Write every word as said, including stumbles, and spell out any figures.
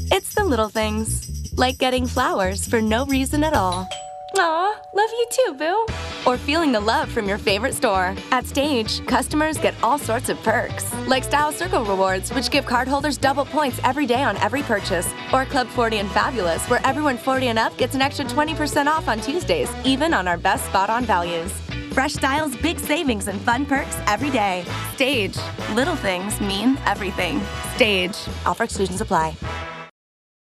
It's the little things, like getting flowers for no reason at all. Aw, love you too, boo. Or feeling the love from your favorite store. At Stage, customers get all sorts of perks, like Style Circle rewards, which give cardholders double points every day on every purchase. Or Club forty and Fabulous, where everyone forty and up gets an extra twenty percent off on Tuesdays, even on our best spot-on values. Fresh styles, big savings, and fun perks every day. Stage. Little things mean everything. Stage. Offer exclusions apply.